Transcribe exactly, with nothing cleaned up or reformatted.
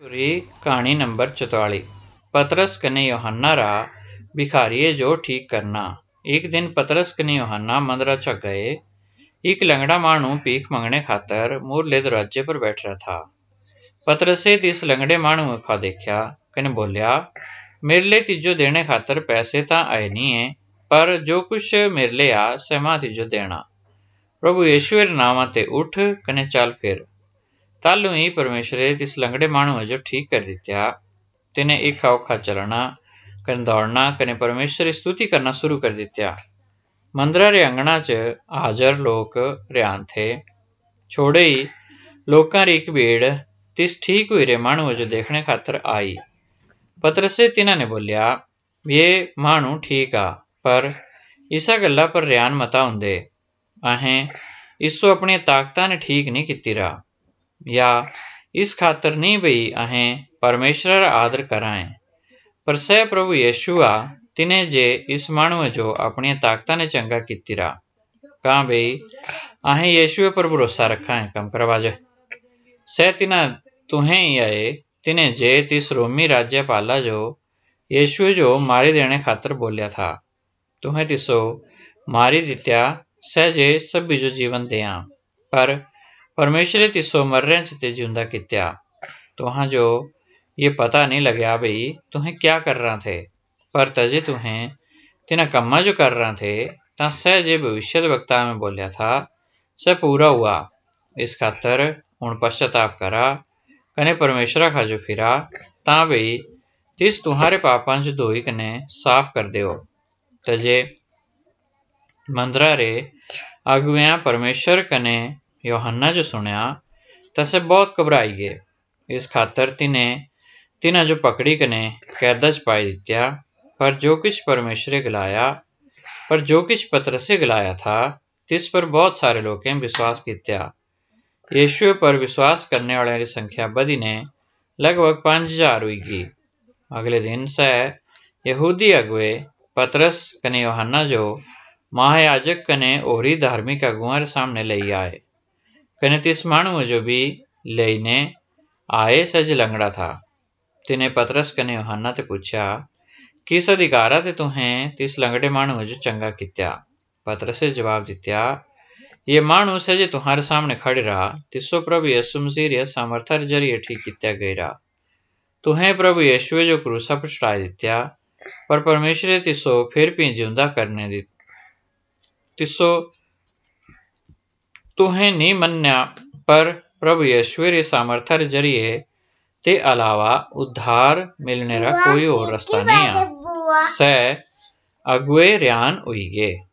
री कहानी नंबर चौताली। पतरस कने यूहन्ना रा भिखारीए जो ठीक करना। एक दिन पतरस कने यूहन्ना मंदरा च गए। एक लंगड़ा मानू भीख मंगने खातर मूरले दरवाजे पर बैठ रहा था। पतरसे तिस लंगड़े मानू खा देखा कने बोलिया, मेरे लिए तिजो देने खातर पैसे तां आए नहीं है, पर जो कुछ मेरे लिए आ सै मां तिजो देना। प्रभु यीशु रे नाम ते उठ कने चल फिर। तालू ही परमेश्वरे तिस लंगड़े मानू जो ठीक कर दित्या। तिने इखा उखा चलना कने दौड़ना कने परमेश्वर की स्तुति करना शुरू कर दित्या। मंदरा रे अंगणा च हाजर लोग रियान थे। छोड़े ही लोकां री एक भीड़ तिस ठीक हुई रे मानू जो देखने खातर आई। पतरसे तिन्हां ने बोलिया, ये मानू ठीक आ, पर इसा गल्ला पर रियान मता हुंदे। अहें इस्सो अपनी ताकतां ने ठीक नहीं कीतीरा, या इस खातर नहीं बई अहें परमेश्वर रा आदर कराएं, पर सै प्रभु यीशु आ तिने जे इस मानू जो अपनी ताकतां ने चंगा कीतीरा। कहाँ बई अहें यीशु पर भरोसा रखा है। कम करवाज सै तिना तुहें ही आए तिने जे तिस रोमी राज्यपाला जो यीशु जो मारी देने खातर बोलिया था। तुहें तिसो मारी दित्या सै जे सभी जो जीवन दिया, पर परमेश्वरे तिसो मर्रें च ते जिंदा कित्या। तुहां जो ये पता नहीं लग्या बई तुहें क्या कर रहा थे, पर तजे तुहें तिन्हां कम्मा जो कर रहा थे तां सै जे भविष्य वक्ता में बोलिया था सै पूरा हुआ। इस खातर हुण पश्चाताप करा कने परमेश्वरा खाजो फिरा, तां बई तिस तुम्हारे पापां जो धोई कने साफ कर देओ। तजे मंदरा रे अगुवेयां परमेश्वर कने यूहन्ना जो सुनिया तां सै बहुत घबराई गए। इस खातर तिन्हें तिन्हां जो पकड़ी कने कैदा च पाई दित्या। पर जो कुछ परमेश्वरे गलाया पर जो कुछ पतरसे गलाया था तिस पर बहुत सारे लोगों विश्वास किया। यीशु पर विश्वास करने वालों की संख्या बधी ने लगभग पांच हजार हुई गई। अगले दिन सै यहूदी अगुए पतरस कने यूहन्ना जो महायाजक कने होरी धार्मिक अगुआं रे सामने लई आए, कने तिस मानू जो भी लईने आए सै जे लंगड़ा था। तिने पतरस कने यूहन्ना ते पूछया, किस अधिकारा ते तुहें तिस लंगड़े मानू जो चंगा कित्या? पतरसे जवाब दित्या, ये मानू सै जे तुम्हारे सामने खड़े रहा तिस्सो प्रभु यीशु मसीह रे सामर्था रे जरिए ठीक कित्या गया। तुहें प्रभु यीशु जो क्रूसा पर चढ़ाई दित्या, पर परमेश्वरे तिस्सो फिर भी जिंदा करने दी तिस्सो तुहें नहीं मन्या, पर प्रभु यीशु रे सामर्था रे जरिए ते अलावा उद्धार मिलने रा कोई और रास्ता नहीं आ। सै अगुए रियान हुई गए।